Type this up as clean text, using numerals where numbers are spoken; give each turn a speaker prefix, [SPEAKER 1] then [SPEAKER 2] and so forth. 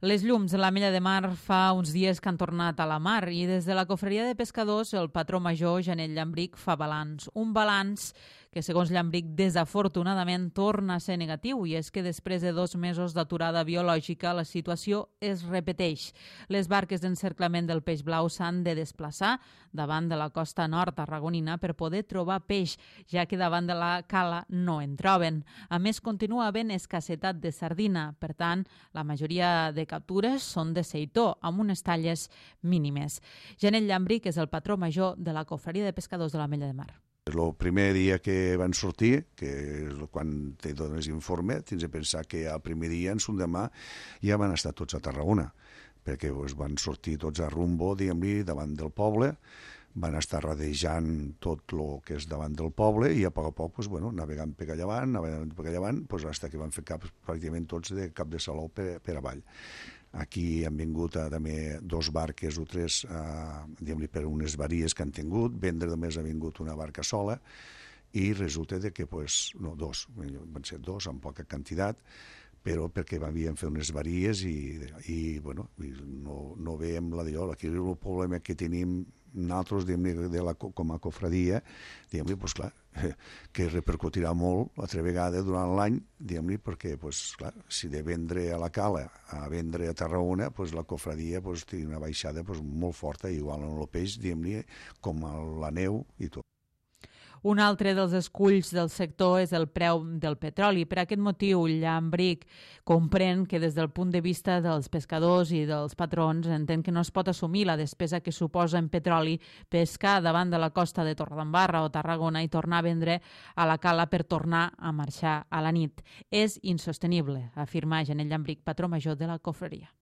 [SPEAKER 1] Les llums de l'Ametlla de Mar fa uns dies que han tornat a la mar i des de la cofreria de pescadors el patró major Janel Llambric fa balanç. Un balanç que, segons Llambric, desafortunadament torna a ser negatiu, i és que després de 2 mesos d'aturada biològica la situació es repeteix. Les barques d'encerclament del peix blau s'han de desplaçar davant de la costa nord tarragonina per poder trobar peix, ja que davant de la cala no en troben. A més, continua havent escassetat de sardina, per tant, la majoria de captures són de seitó, amb unes talles mínimes. Janel Llambric és el patró major de la cofreria de pescadors de l'Ametlla de Mar.
[SPEAKER 2] El primer dia que van sortir, que és quan te dones informe, tens de pensar que el primer dia, en l'endemà, ja van estar tots a Tarragona, perquè van sortir tots a rumbo, diguem-li, davant del poble, van estar rodejant tot el que és davant del poble i a poc, navegant per allà avant, fins que van fer pràcticament tots de cap de saló per avall. Aquí han vingut també 2 barques o 3, diguem-li, per unes varies que han tingut. Vendre només ha vingut una barca sola i resulta que, van ser 2 en poca quantitat, però perquè havien fet unes varies i no veiem la d'allò. Aquí el problema que tenim nosaltres, com a cofradia, que repercutirà molt altra vegada durant l'any, perquè, si de vendre a la cala a vendre a Tarragona, la cofradia té una baixada molt forta, igual en el peix, com a la neu i tot.
[SPEAKER 1] Un altre dels esculls del sector és el preu del petroli. Per aquest motiu, Llambric comprèn que des del punt de vista dels pescadors i dels patrons entén que no es pot assumir la despesa que suposa en petroli pescar davant de la costa de Torredembarra o Tarragona i tornar a vendre a la cala per tornar a marxar a la nit. És insostenible, afirma Janel Llambric, patró major de la cofreria.